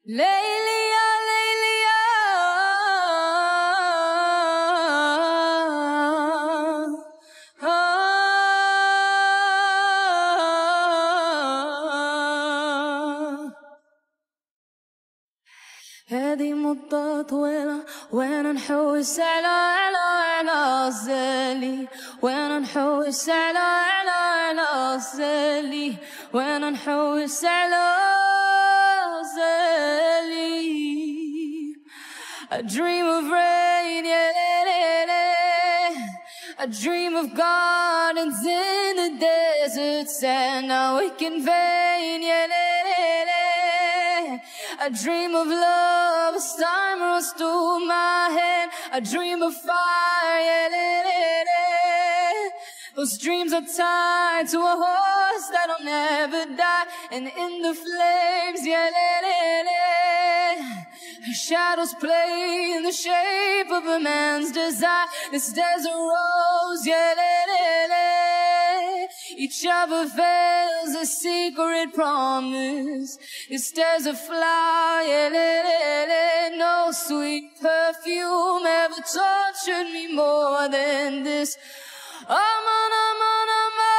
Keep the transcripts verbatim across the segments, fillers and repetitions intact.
ليلي يا ليلي يا هذه مدة طويلة وين نحوس على على على الزلي وين نحوس على على على الزلي وين نحوس على الزلي. I dream of rain, yeah, I dream of gardens in the desert sand, now we can vain, yeah. I dream of love as time runs through my head. I dream of fire, yeah. Those dreams are tied to a horse that'll never die, and in the flames, yeah. Shadows play in the shape of a man's desire. This desert rose, yeah. Each other veils a secret promise. This desert flower, yeah. No sweet perfume ever tortured me more than this. I'm on, I'm on, I'm on.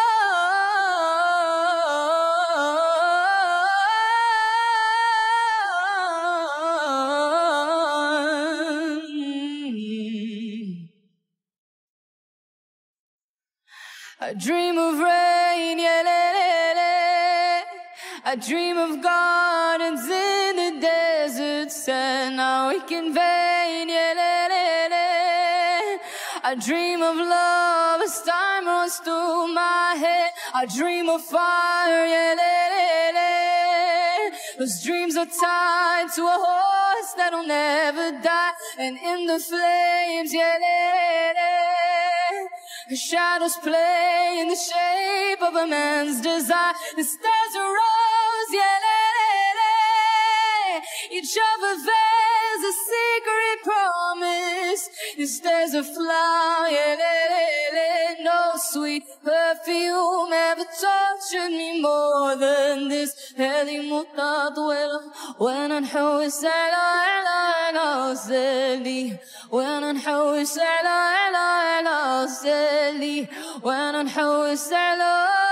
I dream of rain, yeah. I dream of gardens in the desert sand, now we can vain, yeah. I dream of love as time runs through my head. I dream of fire, yeah. Those dreams are tied to a horse that'll never die, and in the flames, yeah. Shadows play in the shape of a man's desire. This desert rose, yeah. Each other veils a secret promise. This desert flower, yeah. No sweet perfume ever tortured me more than this. هذه مدة طويلة وين نحوس على على على الزلي وين نحوس على على على الزلي وين نحوس على